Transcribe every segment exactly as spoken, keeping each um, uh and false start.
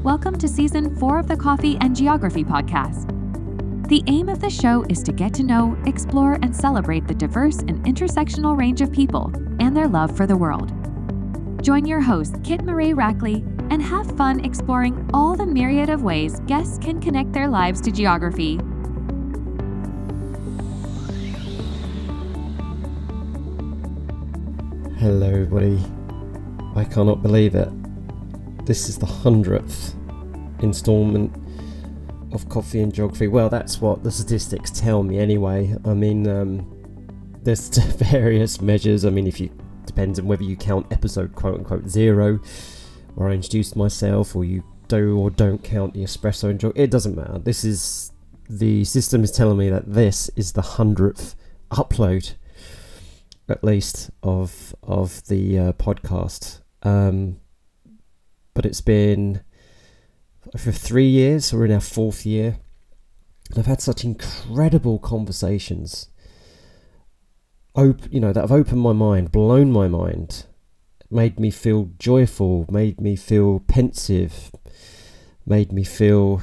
welcome to Season four of the Coffee and Geography podcast. The aim of the show is to get to know, explore, and celebrate the diverse and intersectional range of people and their love for the world. Join your host, Kit Marie Rackley, and have fun exploring all the myriad of ways guests can connect their lives to geography. Hello everybody, I cannot believe it. This is the hundredth instalment of Coffee and Geography. Well, that's what the statistics tell me anyway. I mean, um, there's various measures. I mean, if you depends on whether you count episode quote unquote zero, where I introduced myself, or you do or don't count the espresso and geography. It doesn't matter. This is, the system is telling me that this is the hundredth upload, at least, of of the uh, podcast. Um, but it's been for three years. We're in our fourth year. And I've had such incredible conversations, op- you know, that have opened my mind, blown my mind, made me feel joyful, made me feel pensive, made me feel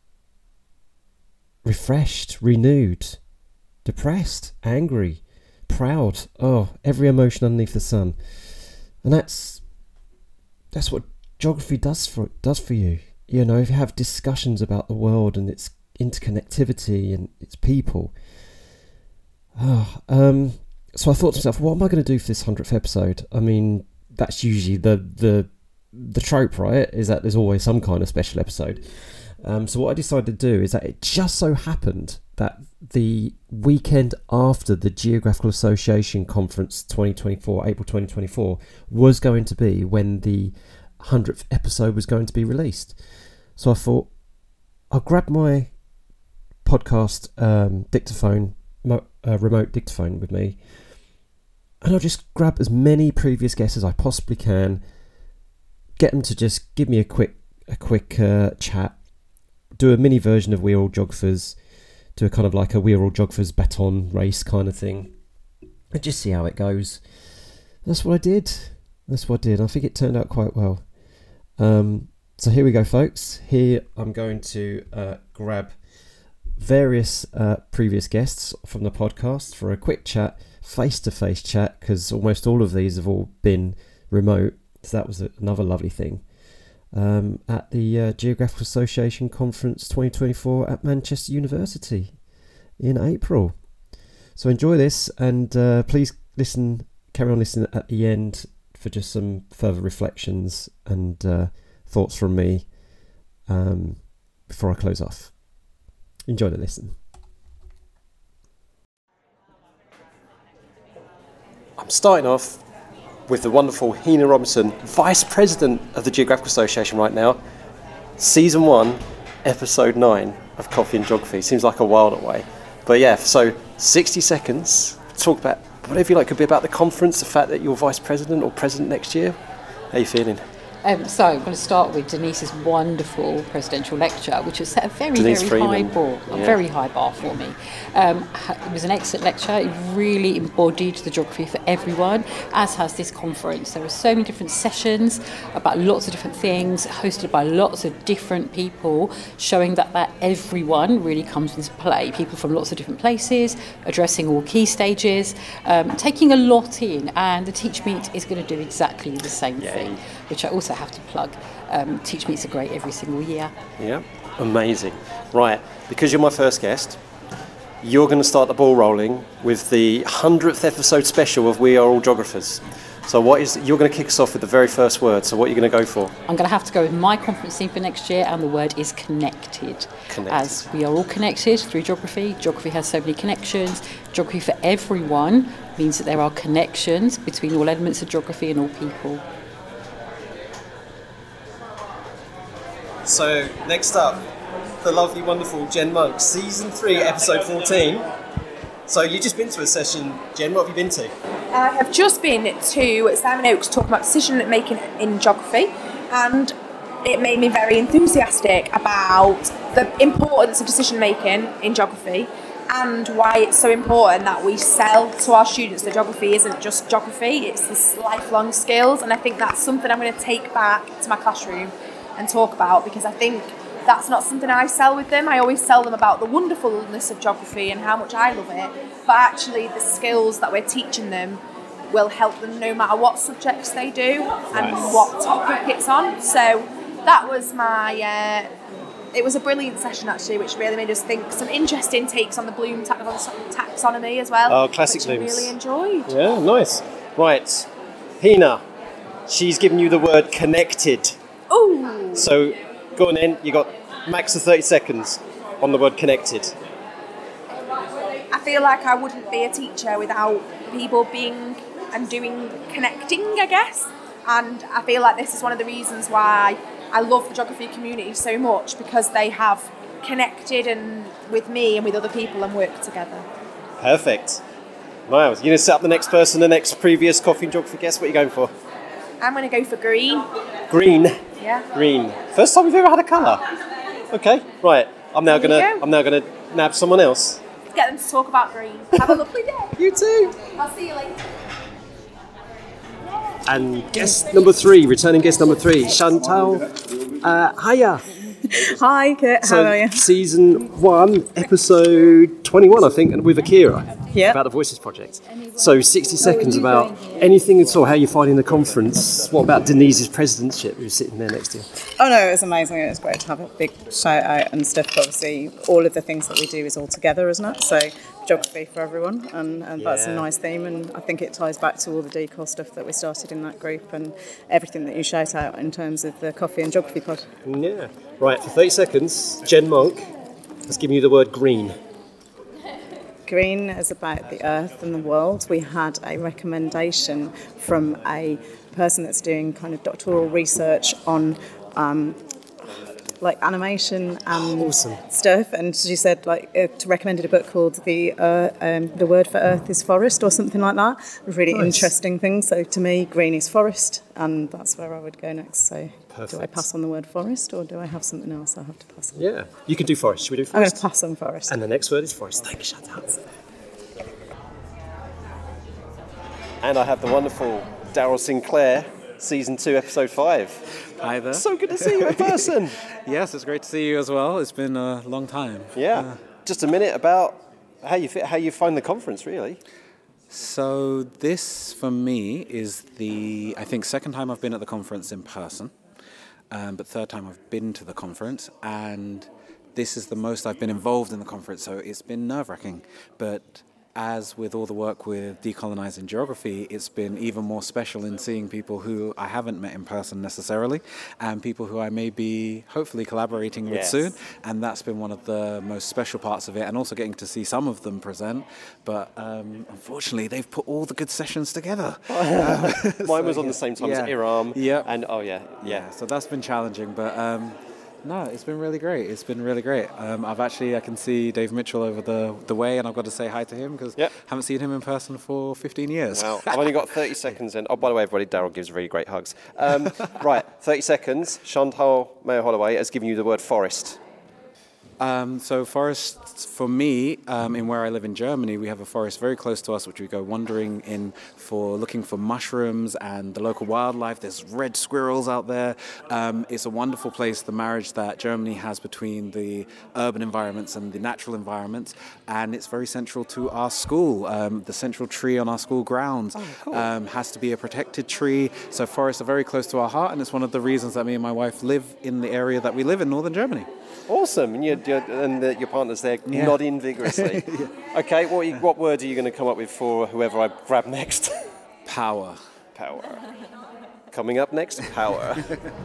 refreshed, renewed, depressed, angry, proud. Oh, every emotion underneath the sun. And that's that's what geography does for does for you. You know, if you have discussions about the world and its interconnectivity and its people. Oh, um, so I thought to myself, what am I going to do for this hundredth episode? I mean, that's usually the the the trope, right? Is that there's always some kind of special episode. Um, so what I decided to do is that it just so happened that the weekend after the Geographical Association Conference twenty twenty-four, April twenty twenty-four, was going to be when the hundredth episode was going to be released. So I thought, I'll grab my podcast um, dictaphone, mo- uh, remote dictaphone with me, and I'll just grab as many previous guests as I possibly can, get them to just give me a quick a quick uh, chat, do a mini version of We Are All Geographers, do a kind of like a We Are All Geographers baton race kind of thing, and just see how it goes. That's what I did. That's what I did. I think it turned out quite well. Um, so here we go, folks. Here I'm going to uh, grab various uh, previous guests from the podcast for a quick chat, face-to-face chat, because almost all of these have all been remote. So that was another lovely thing. Um, at the uh, Geographical Association Conference twenty twenty-four at Manchester University in April. So enjoy this, and uh, please listen, carry on listening at the end for just some further reflections and uh, thoughts from me um, before I close off. Enjoy the listen. I'm starting off with the wonderful Hina Robinson, Vice President of the Geographical Association right now. Season one, Episode nine of Coffee and Geography. Seems like a while away. But yeah, so sixty seconds, talk about whatever you like. Could be about the conference, the fact that you're Vice President or President next year. How are you feeling? Um, so I'm going to start with Denise's wonderful presidential lecture, which has set a very, Denise very Freeman. high bar, a Yeah. very high bar for me. Um, it was an excellent lecture. It really embodied the geography for everyone, as has this conference. There were so many different sessions about lots of different things, hosted by lots of different people, showing that, that everyone really comes into play. People from lots of different places, addressing all key stages, um, taking a lot in, and the Teach Meet is going to do exactly the same Yay. thing, which I also have to plug. Um, Teach Meets are great every single year. Yeah, amazing. Right, because you're my first guest, you're going to start the ball rolling with the hundredth episode special of We Are All Geographers. So what is, you're going to kick us off with the very first word, so what are you going to go for? I'm going to have to go with my conference theme for next year, and the word is connected. Connected. As we are all connected through geography. Geography has so many connections. Geography for everyone means that there are connections between all elements of geography and all people. So, next up, the lovely, wonderful Jen Monk, Season three, Episode fourteen. So, you've just been to a session. Jen, what have you been to? I have just been to Simon Oakes talking about decision making in geography, and it made me very enthusiastic about the importance of decision making in geography and why it's so important that we sell to our students that geography isn't just geography, it's this lifelong skills. And I think that's something I'm going to take back to my classroom and talk about, because I think that's not something I sell with them. I always tell them about the wonderfulness of geography and how much I love it, but actually the skills that we're teaching them will help them no matter what subjects they do and Nice. what topic it's on. So that was my, uh, it was a brilliant session actually, which really made us think some interesting takes on the Bloom taxonomy as well. Oh, classic which I Blooms. really enjoyed. Yeah, nice. Right, Hina, she's given you the word connected. Ooh. So go on in, you got max of thirty seconds on the word connected. I feel like I wouldn't be a teacher without people being and doing connecting, I guess. And I feel like this is one of the reasons why I love the geography community so much, because they have connected and with me and with other people and worked together. Perfect. Miles, you're going to set up the next person, the next previous coffee and geography guest. What are you going for? I'm going to go for green. Green. Yeah. Green. First time we've ever had a colour. Okay, right. I'm now There gonna you go. I'm now gonna nab someone else. Get them to talk about green. Have a lovely day. You too. I'll see you later. And guest number three, returning guest number three, Chantal. Uh, hiya. Hi, Kit. So How are you? season one, episode twenty-one, I think, and with Akira. Yeah. About the Voices Project. So sixty seconds about anything at all. How are you finding the conference? What about Denise's presidentship, who's sitting there next to you? Oh no, it was amazing. It was great to have a big shout out and stuff. But obviously, all of the things that we do is all together, isn't it? So geography for everyone, and, and that's a Yeah. nice theme. And I think it ties back to all the decor stuff that we started in that group and everything that you shout out in terms of the coffee and geography pod. Yeah. Right, for thirty seconds, Jen Monk has given you the word green. Green is about the earth and the world. We had a recommendation from a person that's doing kind of doctoral research on um, like animation and Awesome. stuff, and she said like it recommended a book called the uh, um, the word for earth is forest or something like that. A really Nice. interesting thing. So to me, green is forest, and that's where I would go next. So do I Perfect. pass on the word forest, or do I have something else I have to pass on? Yeah. You can do forest. Should we do I'm going forest? to pass on forest. And the next word is forest. Thank you, Chantal. And I have the wonderful Daryl Sinclair, season two, episode five. Hi there. So good to see you in person. Yes, it's great to see you as well. It's been a long time. Yeah. Just a minute about how you fit, how you find the conference, really. So this, for me, is the, I think, second time I've been at the conference in person, um, but third time I've been to the conference, and this is the most I've been involved in the conference, so it's been nerve-wracking. But as with all the work with Decolonising Geography, it's been even more special in seeing people who I haven't met in person necessarily, and people who I may be hopefully collaborating with Yes. soon, and that's been one of the most special parts of it, and also getting to see some of them present, but um, unfortunately they've put all the good sessions together. Um, Mine was so, on the yeah. same time Yeah. as Iram. Yeah. And oh yeah, yeah. Yeah, so that's been challenging, but um, no, it's been really great. It's been really great. Um, I've actually, I can see Dave Mitchell over the, the way, and I've got to say hi to him because Yep. I haven't seen him in person for fifteen years. Well, I've only got thirty seconds in. Oh, by the way, everybody, Daryl gives really great hugs. Um, right, thirty seconds. Chantal Mayo-Holloway has given you the word forest. Um, so forests, for me, um, in where I live in Germany, we have a forest very close to us, which we go wandering in for looking for mushrooms and the local wildlife. There's red squirrels out there. Um, it's a wonderful place, the marriage that Germany has between the urban environments and the natural environments, and it's very central to our school. Um, the central tree on our school grounds um, has to be a protected tree, so forests are very close to our heart, and it's one of the reasons that me and my wife live in the area that we live in, northern Germany. Awesome, and, you're, you're, and the, your partner's there Yeah. nodding vigorously. Okay, what, are you, what word are you going to come up with for whoever I grab next? Power. Power. Coming up next, power.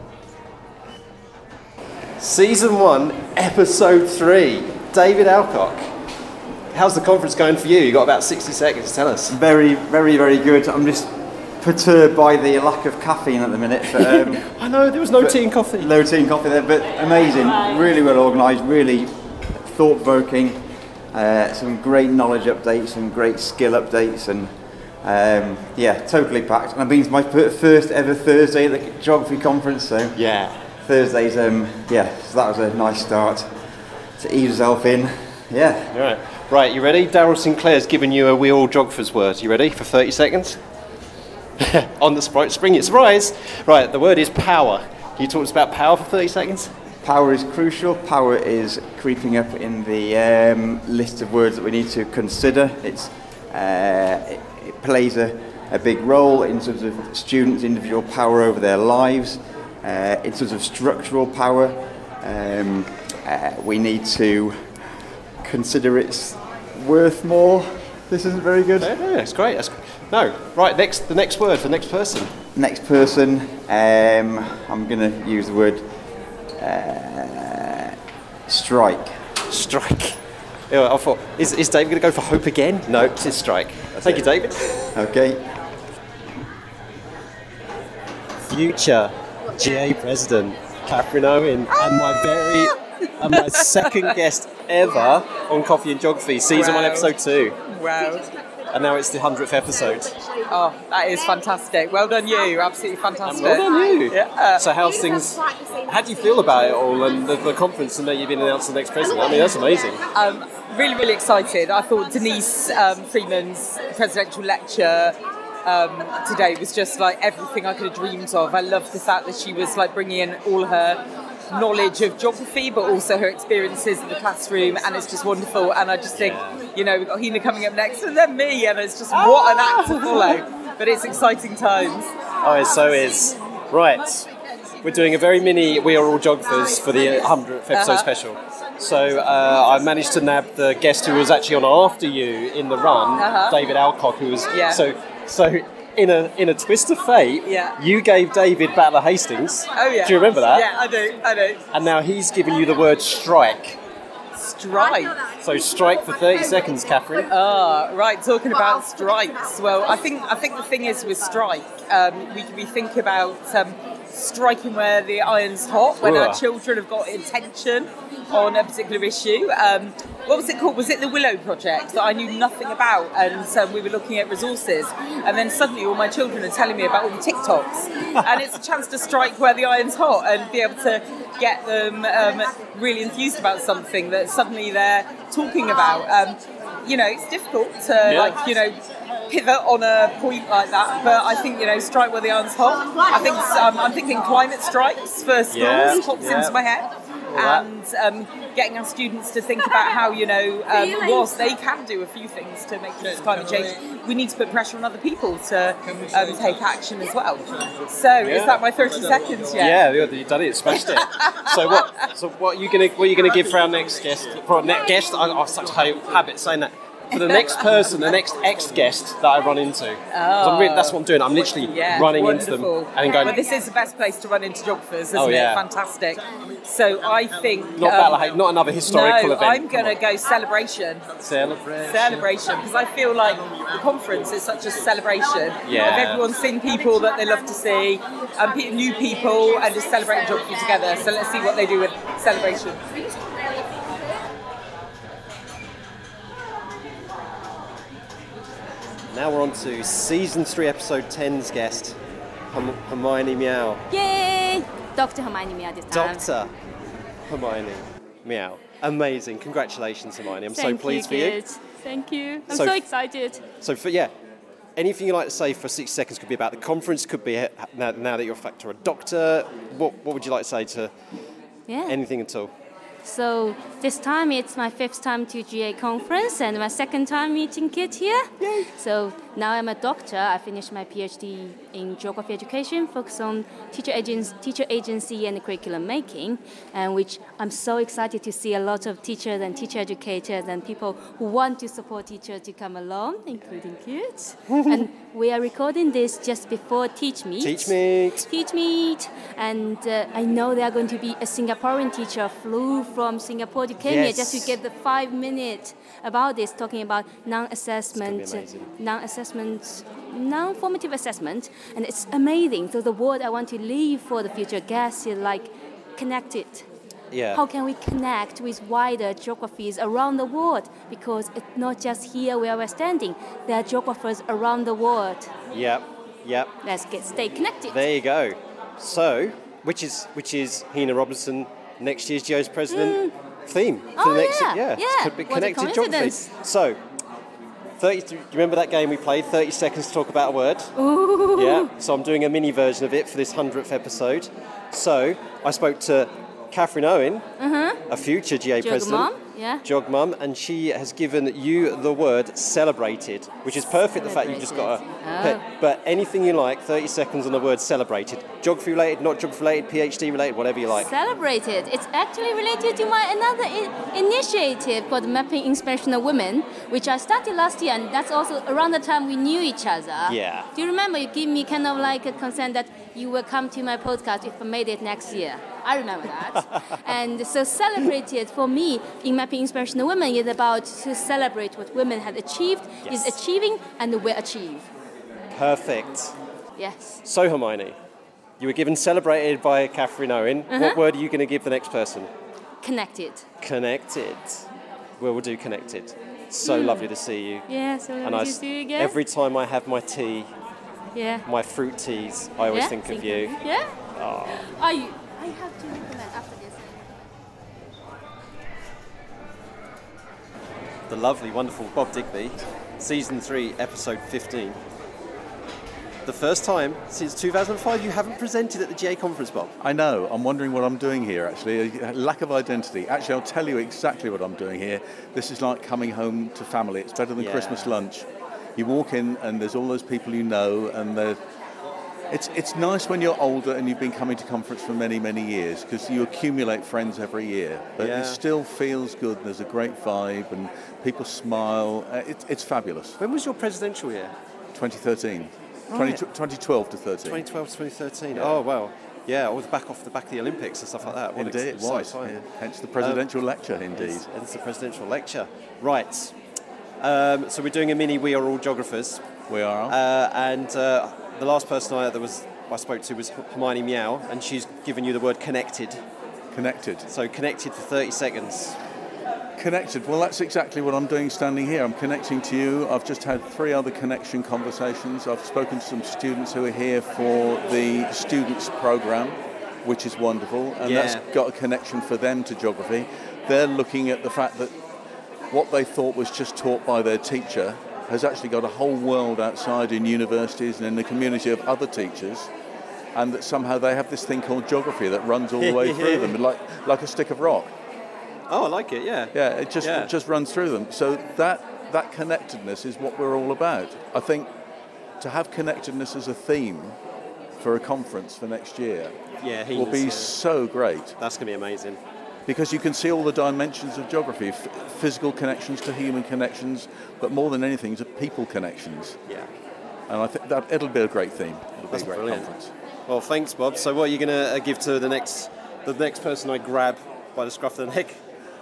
Season one, episode three. David Alcock. How's the conference going for you? You've got about sixty seconds. Tell us. Very, very, very good. I'm just perturbed by the lack of caffeine at the minute. But, um, I know, there was no but- tea and coffee. low tea and coffee there, but amazing. Really well organised, really thought-provoking. Uh, some great knowledge updates, some great skill updates, and um, yeah, totally packed. And I've been to my fir- first ever Thursday at the geography conference, so Yeah. Thursdays, um, yeah, so that was a nice start to ease yourself in. Yeah. All right. Right, you ready? Daryl Sinclair's given you a We All Geographers word. You ready for thirty seconds? On the spring, spring it surprise. Right, the word is power. Can you talk to us about power for thirty seconds? Power is crucial. Power is creeping up in the um, list of words that we need to consider. It's uh, it, it plays a, a big role in terms of students' individual power over their lives, uh, in terms of structural power. Um, uh, we need to consider its worth more. This isn't very good. No, no, it's great. That's, no, right. Next, the next word, the next person. Next person. Um, I'm going to use the word. Uh, strike. Strike. Yeah, I thought, is, is David going to go for hope again? No, it's his strike. That's Thank it. you, David. Okay. Future G A President Catherine Owen, and my very and my second guest ever on Coffee and Geography, season Wow. one, episode two, Wow. and now it's the hundredth episode. Oh, that is fantastic. Well done you. Absolutely fantastic. And well done you. Yeah. So how's things, how do you feel about it all and the, the conference and that you've been announced the next president? I mean, that's amazing. Um, really, really excited. I thought Denise um, Freeman's presidential lecture um, today was just like everything I could have dreamed of. I loved the fact that she was like bringing in all her knowledge of geography, but also her experiences in the classroom, and it's just wonderful. And I just think, you know, we've got Hina coming up next, and then me, and it's just what an act to follow. But it's exciting times. Oh, it so is. Right, we're doing a very mini We Are All Geographers for the hundredth episode Uh-huh. special. So uh, I managed to nab the guest who was actually on after you in the run, Uh-huh. David Alcock, who was Yeah. so so. In a in a twist of fate, Yeah. you gave David Battle of Hastings. Oh yeah. Do you remember that? Yeah, I do. I do. And now he's given you the word strike. Strike. So strike for thirty seconds, Catherine. Ah, right. Talking about strikes. Well, I think I think the thing is with strike, um, we we think about um, striking where the iron's hot, when our Ugh. children have got intention on a particular issue. Um, what was it called? Was it the Willow Project that I knew nothing about? And um, we were looking at resources, and then suddenly all my children are telling me about all the TikToks, and it's a chance to strike where the iron's hot and be able to get them um, really enthused about something that suddenly they're talking about. Um, you know, it's difficult to Yeah. like you know pivot on a point like that, but I think you know strike where the iron's hot. I think um, I'm thinking climate strikes for schools Yeah, pops yeah. into my head. that. And um, getting our students to think about how, you know, um, whilst they can do a few things to make this climate change, we need to put pressure on other people to um, take action as well. So is that my thirty seconds yet? Yeah, you- you've done it, smashed it. So what? So what are you gonna what are you gonna give for our next guest? For our next guest, I I have such a habit saying that. For the next person, the next ex-guest that I run into. 'Cause I'm really, that's what I'm doing. I'm literally Yeah, running wonderful. into them and going. But this is the best place to run into geographers, isn't Oh, yeah. it? Fantastic. So I think... Not um, Battle of Hastings, not another historical no, event. I'm going to go celebration. Celebration. Celebration, because I feel like the conference is such a celebration Yeah. of everyone seeing people that they love to see, and pe- new people, and just celebrating geography together. So let's see what they do with celebration. Now we're on to season three, episode ten's guest, Herm- Hermione Meow. Yay! Doctor Hermione Meow this time. Doctor Hermione Meow. Amazing. Congratulations, Hermione. I'm so Thank pleased you, for you. kid. Thank you. I'm So so, f- excited. So, for yeah, anything you'd like to say for sixty seconds could be about the conference, could be uh, now, now that you're a factor a doctor. What, what would you like to say to Yeah. anything at all? So this time it's my fifth time to G A conference and my second time meeting kids here. Yay. So now I'm a doctor. I finished my PhD in geography education, focused on teacher agency, teacher agency and curriculum making, and which I'm so excited to see a lot of teachers and teacher educators and people who want to support teachers to come along, including kids. And we are recording this just before Teach Meet. Teach Meet. Teach Meet, and uh, I know there are going to be a Singaporean teacher flew from Singapore to came here just to Yes. get the five minutes about this, talking about non-assessment, It's gonna be amazing. non-assessment, non-formative assessment, and it's amazing. So the word I want to leave for the future guests is like connected. Yeah. How can we connect with wider geographies around the world? Because it's not just here where we're standing. There are geographers around the world. Yep. Yep. Let's get stay connected. There you go. So, which is which is Hina Robinson, next year's G O's president theme for Oh, the next yeah, yeah, yeah. Could be What a connected geography. coincidence. So, thirty. Do you remember that game we played? thirty seconds to talk about a word. Ooh. Yeah. So I'm doing a mini version of it for this hundredth episode. So I spoke to Catherine Owen, Uh-huh. a future G A Jog president. Mum, yeah. Jog Mum, and she has given you the word celebrated, which is perfect. The fact you've just got a. Oh. But anything you like, thirty seconds on the word celebrated. Geography related, not geography related, PhD related, whatever you like. Celebrated. It's actually related to my another I- initiative called Mapping Inspirational Women, which I started last year, and that's also around the time we knew each other. Yeah. Do you remember you gave me kind of like a consent that you will come to my podcast if I made it next year? I remember that. And so celebrated for me in Mapping Inspirational Women is about to celebrate what women have achieved, Yes. is achieving, and will achieve. Perfect. Yes. So Hermione, you were given celebrated by Catherine Owen. Uh-huh. What word are you going to give the next person? Connected. Connected. Well, we'll do connected. So Mm. lovely to see you. Yeah, so And lovely I to s- see you again. every time I have my tea, yeah. my fruit teas, I always Yeah, think of think you. Yeah? Oh. Are you? I have to recommend after this. The lovely, wonderful Bob Digby, season three, episode fifteen. The first time since two thousand five you haven't presented at the G A conference, Bob. I know. I'm wondering what I'm doing here, actually. A lack of identity. Actually, I'll tell you exactly what I'm doing here. This is like coming home to family. It's better than Yeah. Christmas lunch. You walk in and there's all those people you know, and they're It's it's nice when you're older and you've been coming to conference for many, many years, because you accumulate friends every year. But Yeah. it still feels good. There's a great vibe and people smile. Uh, It's it's fabulous. When was your presidential year? twenty thirteen. Right. twenty, twenty twelve to thirteen. twenty twelve to twenty thirteen. Yeah. Oh, well. Yeah, I was back off the back of the Olympics and stuff like that. What Indeed, it exciting was. time. Yeah. Hence the presidential Um, lecture, indeed. It's, it's the presidential lecture. Right. Um, so we're doing a mini We Are All Geographers. We are. Uh, and uh, the last person I, that was, I spoke to was Hermione Meow, and she's given you the word connected. Connected. So connected for thirty seconds. Connected. Well, that's exactly what I'm doing standing here. I'm connecting to you. I've just had three other connection conversations. I've spoken to some students who are here for the students program, which is wonderful, and Yeah. that's got a connection for them to geography. They're looking at the fact that what they thought was just taught by their teacher has actually got a whole world outside in universities and in the community of other teachers, and that somehow they have this thing called geography that runs all the way through them, like like a stick of rock. Oh, I like it, yeah. Yeah, it just Yeah. it just runs through them. So that that connectedness is what we're all about. I think to have connectedness as a theme for a conference for next year Yeah, he will be yeah. so great. That's going to be amazing. Because you can see all the dimensions of geography, f- physical connections to human connections, but more than anything to people connections. Yeah. And I think that it'll be a great theme. It'll That's be a great brilliant. conference. Well, thanks, Bob. So what are you going to uh, give to the next the next person I grab by the scruff of the neck?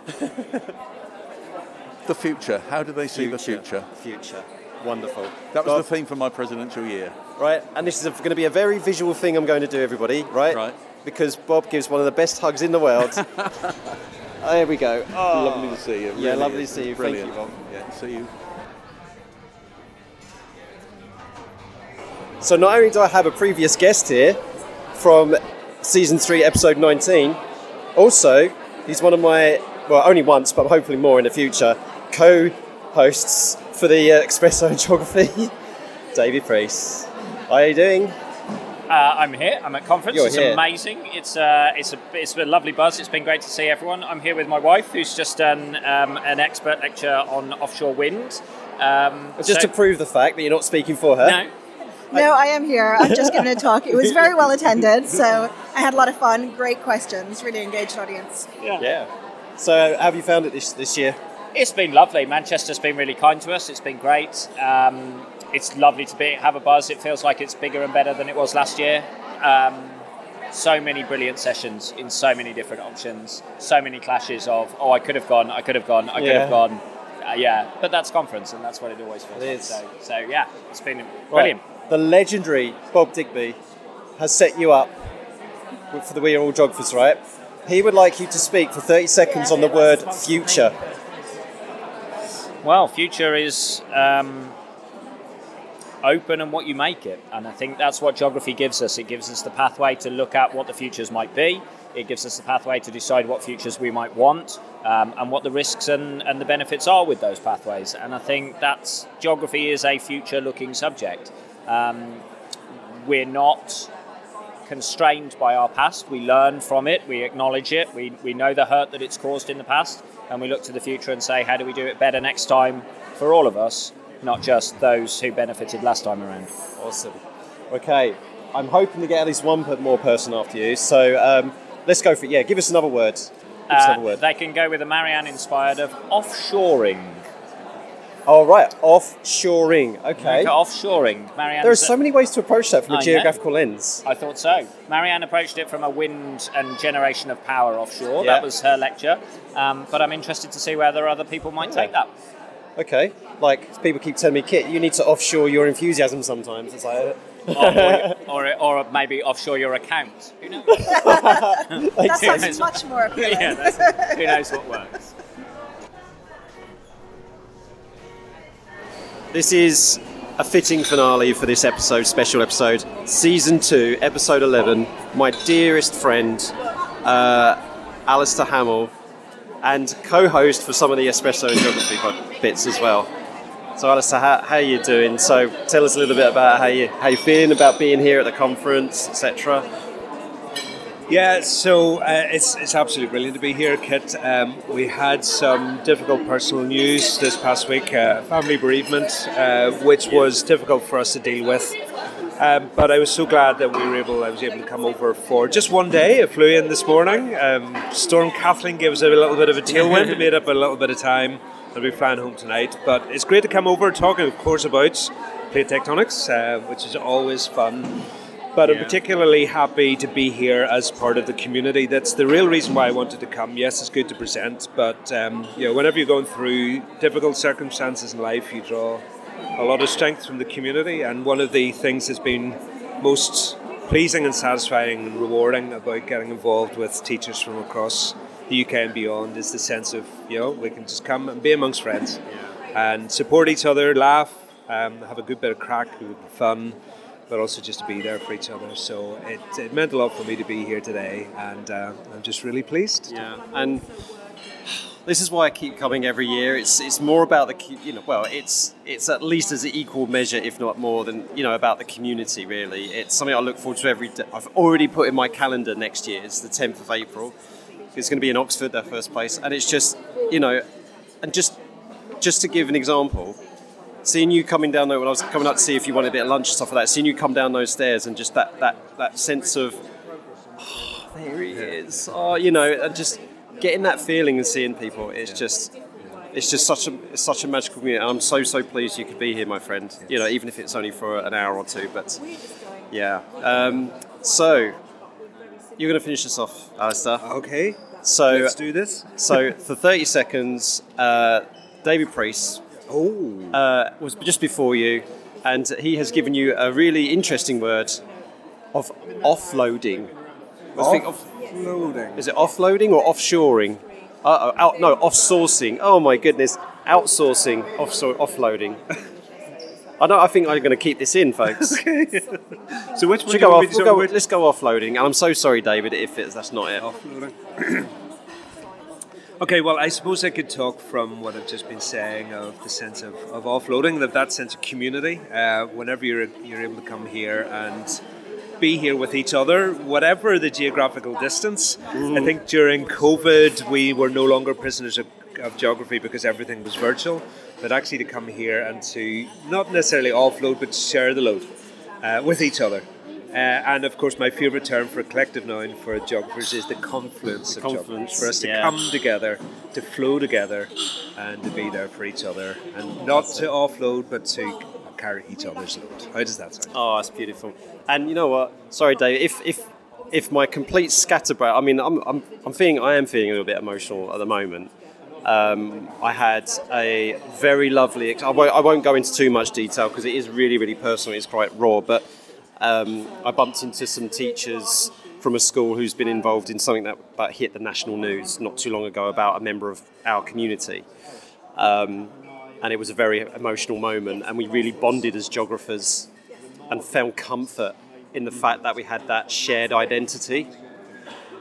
The future. How do they see the future? Future. Wonderful. That was Bob, the theme for my presidential year. Right, and this is going to be a very visual thing I'm going to do, everybody, right? Right. Because Bob gives one of the best hugs in the world. There we go. Oh. Lovely to see you. Yeah, really lovely is. to see you. Brilliant. Thank you, Bob. Yeah, see you. So not only do I have a previous guest here from season three, episode nineteen, also he's one of my, well, only once, but hopefully more in the future, co-hosts for the uh, Espresso Geography, David Priest. How are you doing? Uh, I'm here. I'm at conference. You're it's here. amazing. It's uh, it's a it's a lovely buzz. It's been great to see everyone. I'm here with my wife, who's just done um, an expert lecture on offshore wind. Um, Just so- to prove the fact that you're not speaking for her. No. No, I am here. I'm just giving a talk. It was very well attended, so I had a lot of fun. Great questions. Really engaged audience. Yeah. Yeah. So how have you found it this this year? It's been lovely. Manchester's been really kind to us. It's been great. Um, it's lovely to be have a buzz. It feels like it's bigger and better than it was last year. Um, so many brilliant sessions in so many different options. So many clashes of, oh, I could have gone, I could have gone, I could Yeah. have gone. Uh, yeah, but that's conference, and that's what it always feels It like. is. So, so yeah, it's been brilliant. Right. The legendary Bob Digby has set you up for the We Are All Geographers, right? He would like you to speak for thirty seconds on the word future. Well, future is um, open and what you make it. And I think that's what geography gives us. It gives us the pathway to look at what the futures might be. It gives us the pathway to decide what futures we might want um, and what the risks and, and the benefits are with those pathways. And I think that's geography is a future-looking subject. Um, we're not constrained by our past. We learn from it. We acknowledge it. We we know the hurt that it's caused in the past, and we look to the future and say, how do we do it better next time for all of us, not just those who benefited last time around. Awesome. Okay, I'm hoping to get at least one more person after you. So um, let's go for it. Yeah, give us another word. Give us Uh, another word. they can go with a Marianne inspired of offshoring. Oh, right. Offshoring. Okay. Okay, offshoring. Marianne. There are so many ways to approach that from a I know. geographical lens. I thought so. Marianne approached it from a wind and generation of power offshore. Yeah. That was her lecture. Um, but I'm interested to see whether other people might take that. Okay. Like, people keep telling me, Kit, you need to offshore your enthusiasm sometimes. It's like... or, or, or maybe offshore your account. Who knows? That sounds much more appealing. Yeah, that's, who knows what works. This is a fitting finale for this episode, special episode, season two, episode eleven. My dearest friend, uh, Alistair Hamill, and co-host for some of the Espresso and Geography bits as well. So, Alistair, how, how are you doing? So, tell us a little bit about how you how you feeling about being here at the conference, et cetera. Yeah, so uh, it's it's absolutely brilliant to be here, Kit. Um, we had some difficult personal news this past week, uh, family bereavement, uh, which was difficult for us to deal with. Um, but I was so glad that we were able. I was able to come over for just one day. I flew in this morning. Um, Storm Kathleen gave us a little bit of a tailwind, made up a little bit of time. I'll be flying home tonight. But it's great to come over, talking, of course, about plate tectonics, uh, which is always fun. But I'm particularly happy to be here as part of the community. That's the real reason why I wanted to come. Yes, it's good to present, but um, you know, whenever you're going through difficult circumstances in life, you draw a lot of strength from the community. And one of the things that's been most pleasing and satisfying and rewarding about getting involved with teachers from across the U K and beyond is the sense of, you know, we can just come and be amongst friends and support each other, laugh, um, have a good bit of crack, good fun, but also just to be there for each other. So it, it meant a lot for me to be here today, and uh, I'm just really pleased. Yeah, and this is why I keep coming every year. It's it's more about the, you know, well, it's it's at least as an equal measure, if not more, than, you know, about the community, really. It's something I look forward to every day. I've already put in my calendar next year. It's the tenth of April. It's going to be in Oxford, their first place. And it's just, you know, and just just to give an example, seeing you coming down there when I was coming up to see if you wanted a bit of lunch and stuff like that, seeing you come down those stairs and just that, that, that sense of, oh, there he is. Oh, you know, and just getting that feeling and seeing people, it's just, it's just such a it's such a magical community. And I'm so, so pleased you could be here, my friend. You know, even if it's only for an hour or two, but yeah. Um, so, you're going to finish this off, Alistair. Okay. So let's do this. So for thirty seconds, uh, David Priest oh. uh, was just before you, and he has given you a really interesting word of offloading. Offloading. Is it offloading or offshoring? Uh, out, no, offsourcing. Oh my goodness, outsourcing, offso- offloading. I don't. I think I'm going to keep this in, folks. Okay. So which one? Should do you go want off, me to we'll go, start with? let's go offloading. And I'm so sorry, David, if it's, that's not it. Offloading. Okay, well, I suppose I could talk from what I've just been saying of the sense of, of offloading, of that sense of community. Uh, whenever you're you're able to come here and be here with each other, whatever the geographical distance. Mm. I think during COVID we were no longer prisoners of, of geography because everything was virtual, but actually to come here and to not necessarily offload but share the load uh, with each other. Uh, and of course, my favourite term for a collective noun for geographers is the confluence The of confluence, geographers. For us to yeah. come together, to flow together, and to be there for each other, and not to offload, but to carry each other's load. How does that sound? Oh, that's beautiful. And you know what? Sorry, Dave. If if if my complete scatterbrain, I mean, I'm I'm I'm feeling I am feeling a little bit emotional at the moment. Um, I had a very lovely. I won't I won't go into too much detail because it is really really personal. It's quite raw, but. Um, I bumped into some teachers from a school who's been involved in something that, that hit the national news not too long ago about a member of our community. Um, and it was a very emotional moment, and we really bonded as geographers and found comfort in the fact that we had that shared identity.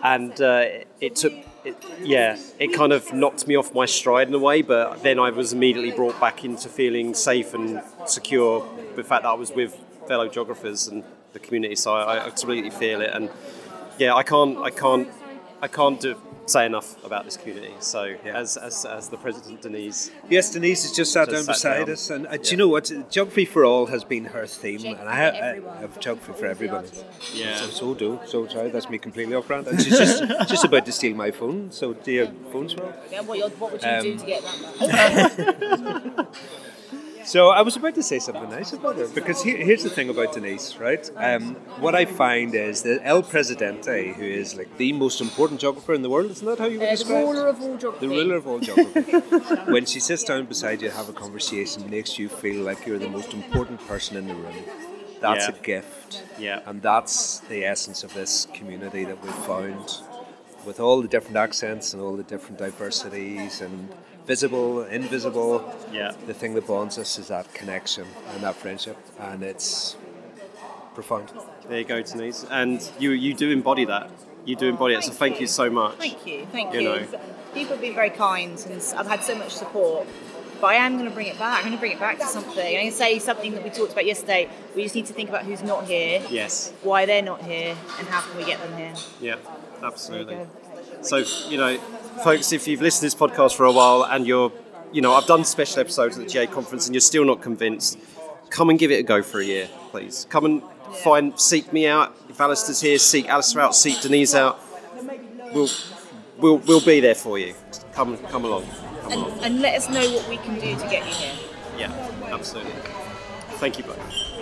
and uh, it took, it, yeah, it kind of knocked me off my stride in a way, but then I was immediately brought back into feeling safe and secure with the fact that I was with fellow geographers and the community, so I, I completely feel it, and yeah, I can't, I can't, I can't do, say enough about this community. So, yeah. as, as as the president, Denise. Yes, Denise has just sat just down sat beside down. us, and uh, Yeah. do you know what? Geography for All has been her theme, and I have, I have Geography for Everybody. Yeah. So, so do. So sorry, that's me completely off brand. And she's just just about to steal my phone. So do you have phones for? Yeah, what, you- what would you Um, do to get that? So I was about to say something nice about her, because here, here's the thing about Denise, right? Um, what I find is that El Presidente, who is like the most important geographer in the world, isn't that how you would Uh, the describe ruler it? of all geography. The ruler of all geography. When she sits down beside you to have a conversation, makes you feel like you're the most important person in the room. That's Yeah. a gift. Yeah. And that's the essence of this community that we've found, with all the different accents and all the different diversities and visible, invisible. Yeah. The thing that bonds us is that connection and that friendship, and it's profound. There you go, Denise, and you you do embody that. You do embody it. So thank you so much. Thank you, thank You you. know. People have been very kind, and I've had so much support. But I am going to bring it back. I'm going to bring it back to something. I'm going to say something that we talked about yesterday. We just need to think about who's not here, Yes. why they're not here, and how can we get them here. Yeah, absolutely. There So, you know, folks, if you've listened to this podcast for a while and you're, you know, I've done special episodes at the G A conference and you're still not convinced, come and give it a go for a year, please. Come and find, seek me out. If Alistair's here, seek Alistair out, seek Denise out. We'll, we'll, we'll be there for you. Come, come along. Come And, along. and let us know what we can do to get you here. Yeah, absolutely. Thank you both.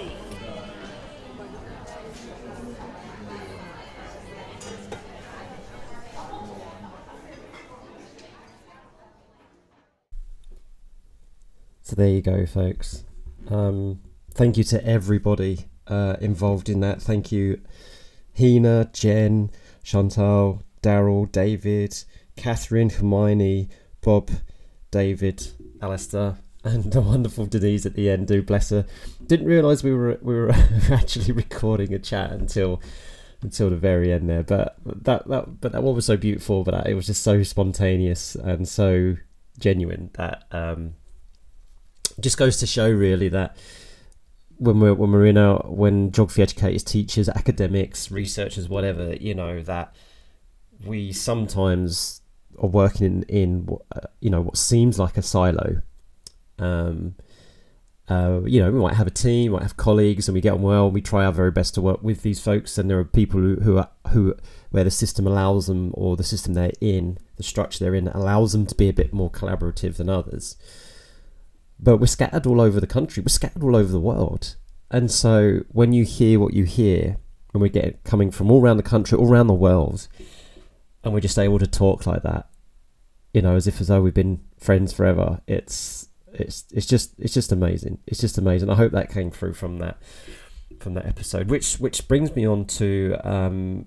So there you go, folks. Um, thank you to everybody uh, involved in that. Thank you, Hina, Jen, Chantal, Daryl, David, Catherine, Hermione, Bob, David, Alistair, and the wonderful Denise at the end. Do bless her. Didn't realise we were we were actually recording a chat until until the very end there. But that that but that one was so beautiful. But it was just so spontaneous and so genuine that. Um, just goes to show really that when we're when we're in our when geography educators, teachers, academics, researchers, whatever, you know, that we sometimes are working in in uh, you know, what seems like a silo. Um, uh, you know, we might have a team, we might have colleagues, and we get on well. And we try our very best to work with these folks, and there are people who who are who where the system allows them, or the system they're in, the structure they're in, allows them to be a bit more collaborative than others. But we're scattered all over the country. We're scattered all over the world. And so when you hear what you hear, and we get it coming from all around the country, all around the world, and we're just able to talk like that, you know, as if as though we've been friends forever, it's it's it's just it's just amazing. It's just amazing. I hope that came through from that from that episode. Which which brings me on to um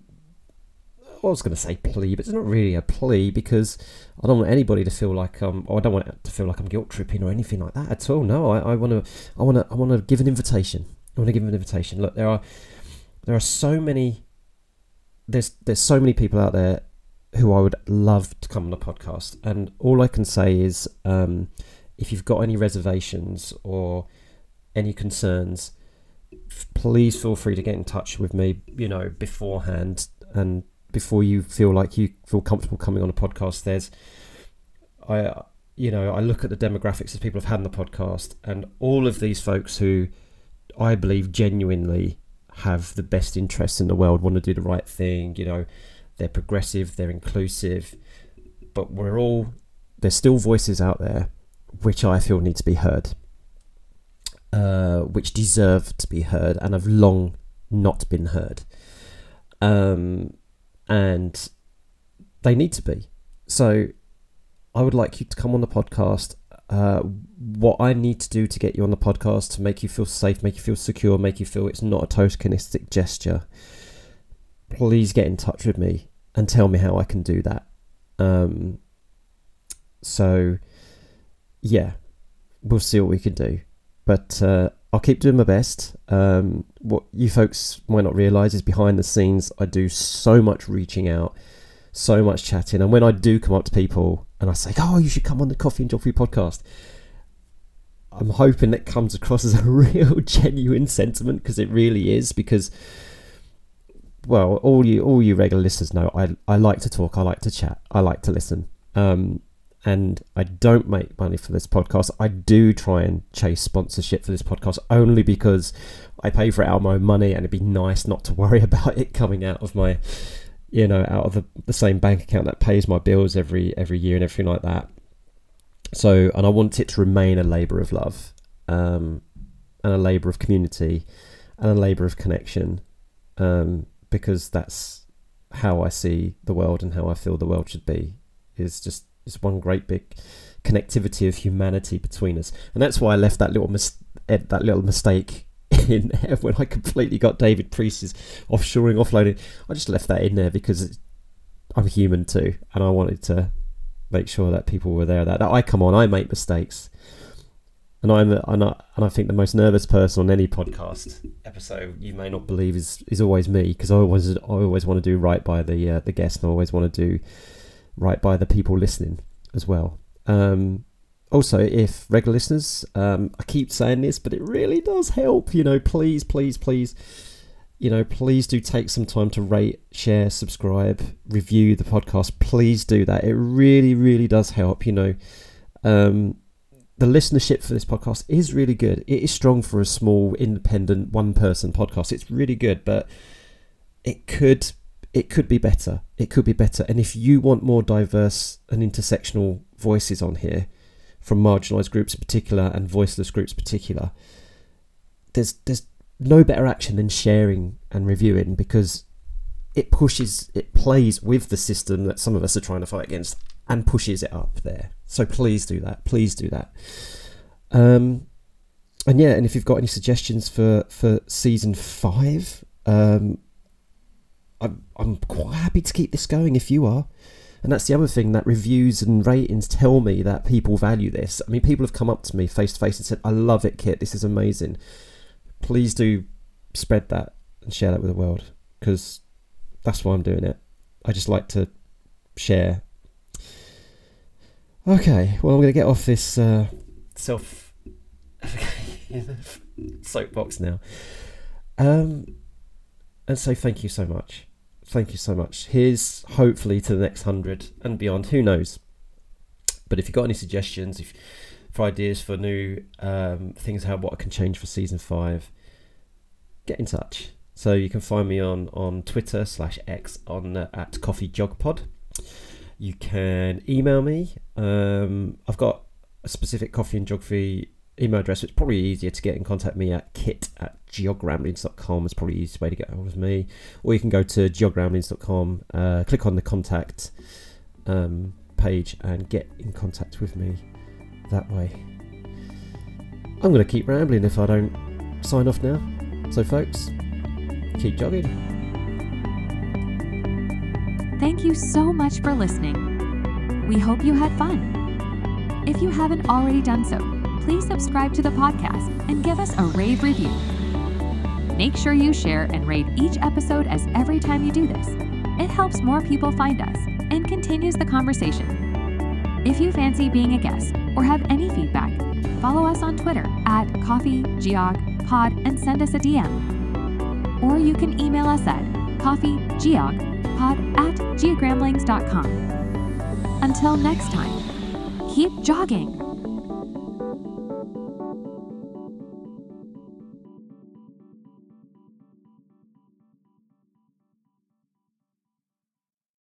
I was going to say plea, but it's not really a plea, because I don't want anybody to feel like um, or I don't want it to feel like I'm guilt tripping or anything like that at all. No, I want to, I want to, I want to give an invitation. I want to give an invitation. Look, there are, there are so many, there's there's so many people out there who I would love to come on the podcast, and all I can say is, um, if you've got any reservations or any concerns, f- please feel free to get in touch with me, you know, beforehand, and before you feel like you feel comfortable coming on a podcast. There's, I, you know, I look at the demographics of people who've had on the podcast, and all of these folks who I believe genuinely have the best interests in the world, want to do the right thing, you know, they're progressive, they're inclusive, but we're all, there's still voices out there which I feel need to be heard, uh, which deserve to be heard, and have long not been heard. Um, and they need to be. So I would like you to come on the podcast. Uh, what I need to do to get you on the podcast, to make you feel safe, make you feel secure, make you feel it's not a tokenistic gesture, please get in touch with me and tell me how I can do that. Um, so yeah, we'll see what we can do. But uh, I'll keep doing my best. Um, what you folks might not realise is behind the scenes, I do so much reaching out so much chatting. And when I do come up to people and I say, oh, you should come on the Coffee and Geography podcast, I'm hoping that comes across as a real genuine sentiment, because it really is. Because, well, all you all you regular listeners know, I I like to talk, I like to chat, I like to listen. Um, and I don't make money for this podcast. I do try and chase sponsorship for this podcast only because I pay for it out of my own money, and it'd be nice not to worry about it coming out of my, you know, out of the, the same bank account that pays my bills every every year and everything like that. So, and I want it to remain a labour of love, um, and a labour of community, and a labour of connection, um, because that's how I see the world and how I feel the world should be. Is just it's one great big connectivity of humanity between us, and that's why I left that little mis- that little mistake in there when I completely got David Priest's offshoring, offloading. I just left that in there because I'm human too, and I wanted to make sure that people were there. That, that I come on, I make mistakes, and I'm and I, and I think the most nervous person on any podcast episode, you may not believe, is is always me, because I always I always want to do right by the uh, the guest, and I always want to do right by the people listening as well. Um, also, if regular listeners, um, I keep saying this, but it really does help. You know, please, please, please, you know, please do take some time to rate, share, subscribe, review the podcast. Please do that. It really, really does help. You know, um, the listenership for this podcast is really good. It is strong for a small, independent, one-person podcast. It's really good, but it could. It could be better. It could be better. And if you want more diverse and intersectional voices on here, from marginalised groups in particular and voiceless groups in particular, there's there's no better action than sharing and reviewing, because it pushes, it plays with the system that some of us are trying to fight against and pushes it up there. So please do that. Please do that. Um, and yeah, and if you've got any suggestions for, for season five, um, I'm, I'm quite happy to keep this going if you are. And that's the other thing, that reviews and ratings tell me that people value this. I mean, people have come up to me face to face and said, I love it, Kit, this is amazing. Please do spread that and share that with the world, because that's why I'm doing it. I just like to share. Okay, well, I'm going to get off this uh, self soapbox now. Um, and say thank you so much. Thank you so much. Here's hopefully to the next hundred and beyond. Who knows? But if you've got any suggestions, if for ideas for new um, things, how what I can change for season five, get in touch. So you can find me on on Twitter slash X on uh, at Coffee Jog Pod. You can email me. Um, I've got a specific Coffee and Geography email address. It's probably easier to get in contact with me at kit at geogramblings dot com. It's probably the easiest way to get hold of me. Or you can go to geogramblings dot com, uh, click on the contact um, page and get in contact with me that way. I'm going to keep rambling if I don't sign off now. So folks, keep jogging. Thank you so much for listening. We hope you had fun. If you haven't already done so, please subscribe to the podcast and give us a rave review. Make sure you share and rate each episode, as every time you do this, it helps more people find us and continues the conversation. If you fancy being a guest or have any feedback, follow us on Twitter at coffeegeogpod and send us a D M. Or you can email us at coffeegeogpod at geogramblings dot com. Until next time, keep jogging.